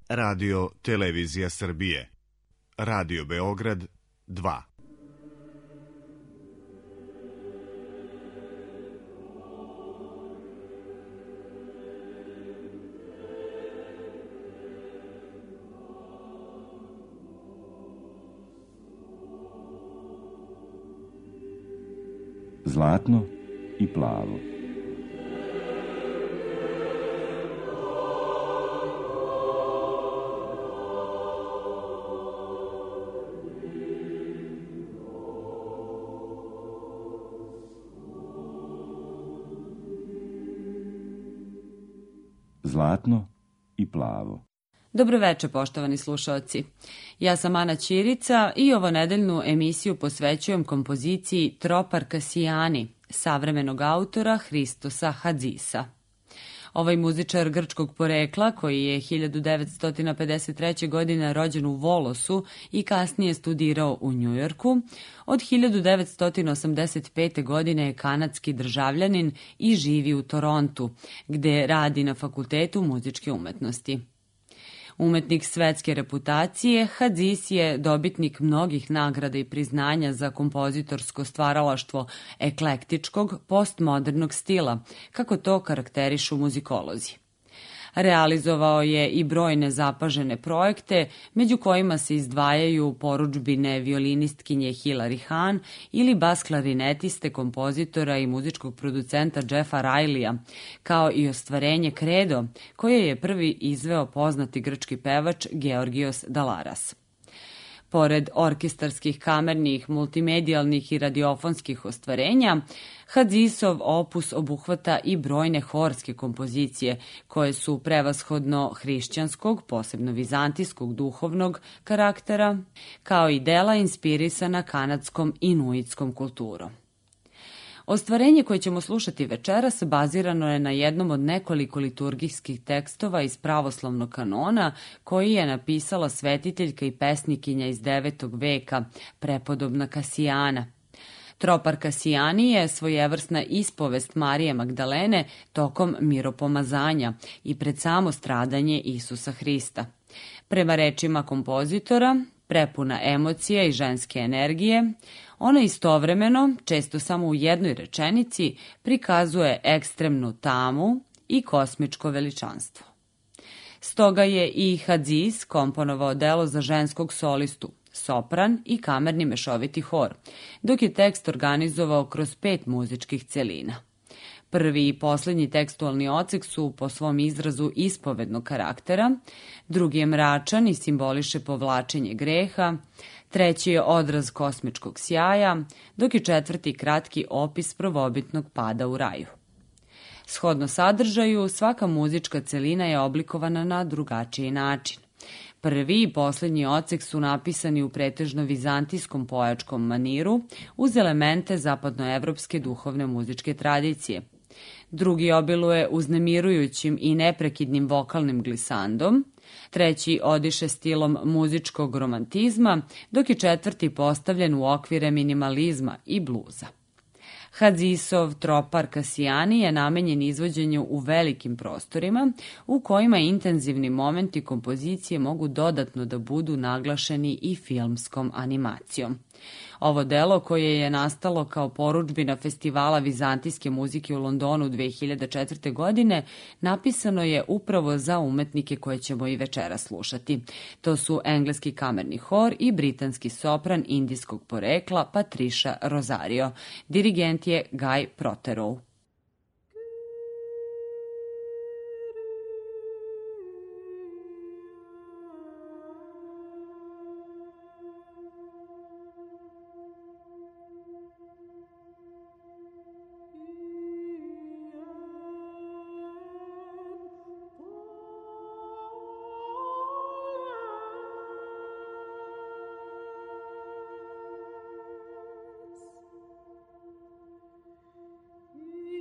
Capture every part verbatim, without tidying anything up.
Radio Televizija Srbije, Radio Beograd dva. Zlatno i plavo. Zlatno i plavo. Dobroveče, poštovani slušaoci. Ja sam Ana Ćirica i ovo nedeljnu emisiju posvećujem kompoziciji Tropar Kasijani, savremenog autora Hristosa Hadzisa. Ovaj muzičar grčkog porekla, koji je hiljadu devetsto pedeset treće. godine rođen u Volosu i kasnije studirao u Njujorku, od hiljadu devetsto osamdeset pete. godine je kanadski državljanin i živi u Torontu, gde radi na Fakultetu muzičke umetnosti. Umetnik svetske reputacije, Hadzis je dobitnik mnogih nagrada i priznanja za kompozitorsko stvaralaštvo eklektičkog, postmodernog stila, kako to karakterišu muzikolozi. Realizovao je i brojne zapažene projekte, među kojima se izdvajaju porudžbine violinistkinje Hilary Hahn ili bas klarinetiste, kompozitora i muzičkog producenta Jeffa Rileyja, kao i ostvarenje Kredo, koje je prvi izveo poznati grčki pevač Georgios Dalaras. Pored orkestarskih, kamernih, multimedijalnih i radiofonskih ostvarenja, Hadzisov opus obuhvata i brojne horske kompozicije, koje su prevashodno hrišćanskog, posebno vizantijskog duhovnog karaktera, kao i dela inspirisana kanadskom inuitskom kulturom. Ostvarenje koje ćemo slušati večeras bazirano je na jednom od nekoliko liturgijskih tekstova iz pravoslavnog kanona koji je napisala svetiteljka i pesnikinja iz devetog veka, prepodobna Kasijana. Tropar Kasijani je svojevrsna ispovest Marije Magdalene tokom miropomazanja i pred samo stradanje Isusa Hrista. Prema rečima kompozitora, prepuna emocija i ženske energije, ona istovremeno, često samo u jednoj rečenici, prikazuje ekstremnu tamu i kosmičko veličanstvo. Stoga je i Hadzis komponovao delo za ženskog solistu, sopran i kamerni mešoviti hor, dok je tekst organizovao kroz pet muzičkih celina. Prvi i poslednji tekstualni odsek su po svom izrazu ispovednog karaktera, drugi je mračan i simboliše povlačenje greha, treći je odraz kosmičkog sjaja, dok je četvrti kratki opis prvobitnog pada u raju. Shodno sadržaju, svaka muzička celina je oblikovana na drugačiji način. Prvi i poslednji odsek su napisani u pretežno vizantijskom pojačkom maniru uz elemente zapadnoevropske duhovne muzičke tradicije. Drugi obiluje uznemirujućim i neprekidnim vokalnim glisandom, treći odiše stilom muzičkog romantizma, dok je četvrti postavljen u okvire minimalizma i bluza. Hadzisov Tropar Kasijani je namenjen izvođenju u velikim prostorima u kojima intenzivni momenti kompozicije mogu dodatno da budu naglašeni i filmskom animacijom. Ovo delo, koje je nastalo kao porudžbina Festivala vizantijske muzike u Londonu dve hiljade četvrte. godine, napisano je upravo za umetnike koje ćemo i večera slušati. To su engleski kamerni hor i britanski sopran indijskog porekla Patricia Rosario. Dirigent je Guy Protheroe. Yeah.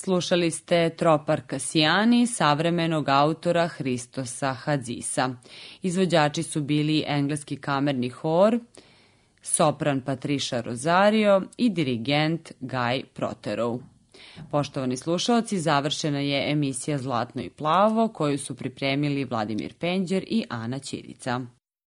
Slušali ste Tropar Kasijani, savremenog autora Hristosa Hadzisa. Izvođači su bili engleski kamerni hor, sopran Patricia Rosario i dirigent Guy Proterov. Poštovani slušaoci, završena je emisija Zlatno i plavo koju su pripremili Vladimir Penđer i Ana Ćirica.